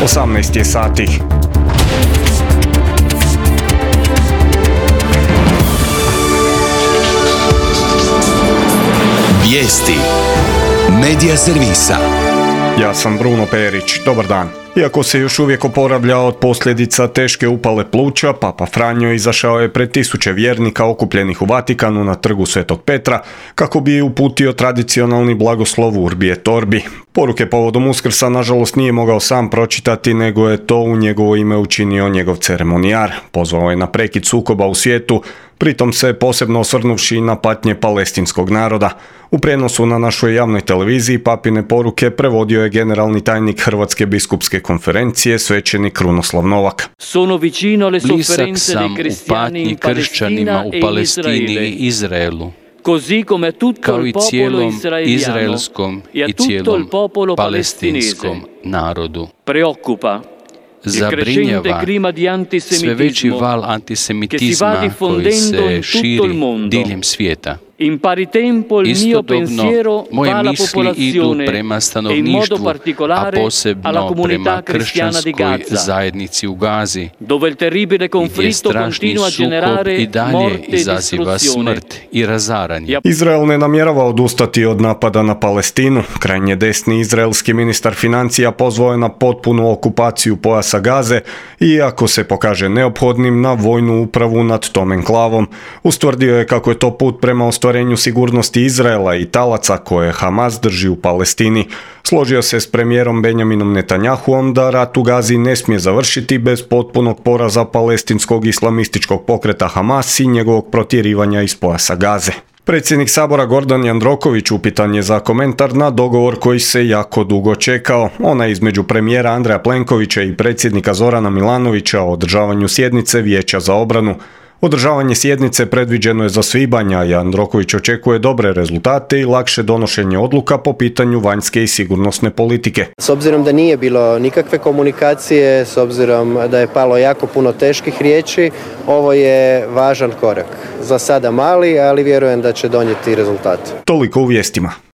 18 je sati. Vijesti Medija servisa. Ja sam Bruno Perić, dobar dan. Iako se još uvijek oporavlja od posljedica teške upale pluća, Papa Franjo izašao je pred tisuće vjernika okupljenih u Vatikanu na trgu Svetog Petra kako bi uputio tradicionalni blagoslov Urbi et Orbi. Poruke povodom Uskrsa nažalost nije mogao sam pročitati, nego je to u njegovo ime učinio njegov ceremonijar. Pozvao je na prekid sukoba u svijetu, pritom se posebno osvrnuvši na patnje palestinskog naroda. U prijenosu na našoj javnoj televiziji papine poruke prevodio je generalni tajnik Hrvatske biskupske konferencije, svećenik Krunoslav Novak. Blizak sam u patnji kršćanima u Palestini i Izraelu, kao i cijelom izraelskom i cijelom palestinskom narodu. Zabrinjava sve veći val antisemitizma koji se širi diljem svijeta. Istodobno, moje misli idu prema stanovništvu, a posebno prema kršćanskoj zajednici u Gazi, gdje strašni sukob i dalje izaziva smrt i razaranje. Izrael ne namjerava odustati od napada na Palestinu. Krajnje desni izraelski ministar financija pozvao je na potpunu okupaciju pojasa Gaze i ako se pokaže neophodnim na vojnu upravu nad tom enklavom. Ustvrdio je kako je to put prema ostvarenju sigurnosti Izraela i talaca koje Hamas drži u Palestini. Složio se s premijerom Benjaminom Netanjahuom da rat u Gazi ne smije završiti bez potpunog poraza palestinskog islamističkog pokreta Hamas i njegovog protjerivanja iz pojasa Gaze. Predsjednik Sabora Gordan Jandroković upitan je za komentar na dogovor koji se jako dugo čekao. Onaj između premijera Andreja Plenkovića i predsjednika Zorana Milanovića o održavanju sjednice Vijeća za obranu. Održavanje sjednice predviđeno je za svibanj, a Jandroković očekuje dobre rezultate i lakše donošenje odluka po pitanju vanjske i sigurnosne politike. S obzirom da nije bilo nikakve komunikacije, s obzirom da je palo jako puno teških riječi, ovo je važan korak. Za sada mali, ali vjerujem da će donijeti rezultat. Toliko u vijestima.